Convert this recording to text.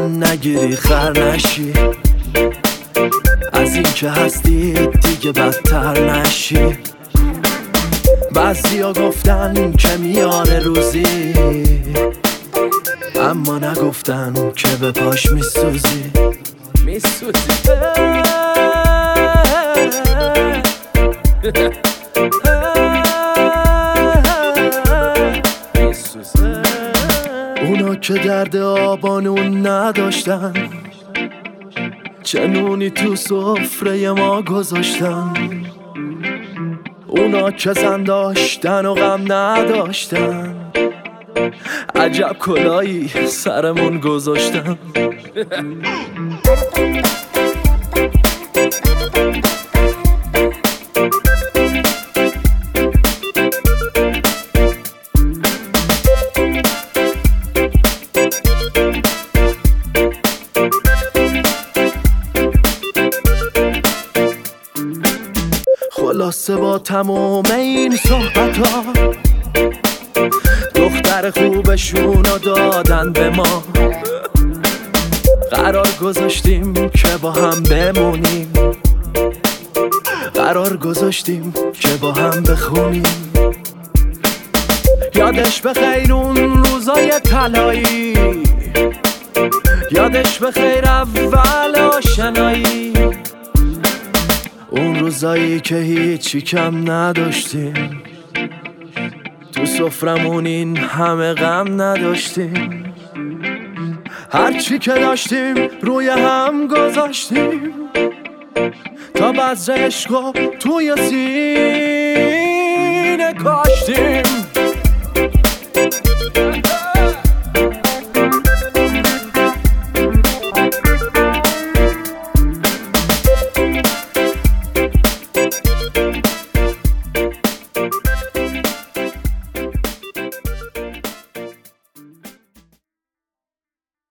گردن نگیری خر نشی، از این که هستی دیگه بدتر نشی. بعضیا گفتن که میاره روزی، اما نگفتن که به پاش میسوزی. اونا که درد آبانون نداشتن، چه نونی تو سفره ما گذاشتن. اونا که زن داشتن و غم نداشتن، عجب کلایی سرمون گذاشتن. خلاصه با تمام این صحبت ها، دختر خوبشونو دادن به ما. قرار گذاشتیم که با هم بمونیم، قرار گذاشتیم که با هم بخونیم. یادش بخیر اون روزای طلایی، یادش بخیر اول آشنایی. اون روزایی که هیچی کم نداشتیم، تو سفرمون این همه غم نداشتیم. هرچی که داشتیم روی هم گذاشتیم، تا بذر عشقو توی سینه کاشتیم.